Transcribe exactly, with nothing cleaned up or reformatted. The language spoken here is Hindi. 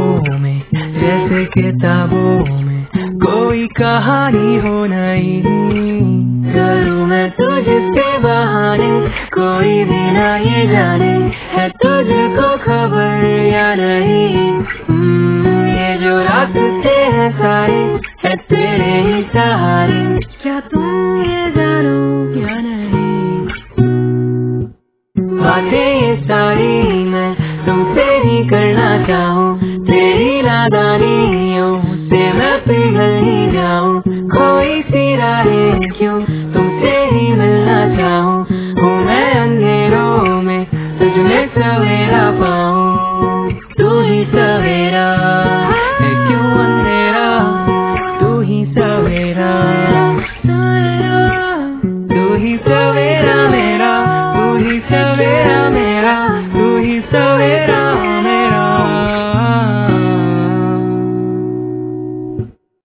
ख्वाबों में, जैसे किताबों में कोई कहानी हो नई। करूँ मैं तुझसे बहाने, कोई भी ना ये जाने है तुझको खबर या नहीं। ये जो रास्ते हैं सारे है तेरे ही सहारे, क्या तुम ये जानो या नहीं। बातें ये सारी मैं तुमसे ही करना चाहूँ, तेरी नादानियों से मैं पिघल ही जाऊँ। कोई सी राहें क्यों तुमसे ही मिलना चाहूँ, हूँ मैं अंधेरों में तुझ में सवेरा पाऊँ। तू ही सवेरा है क्यों अंधेरा, तू ही सवेरा।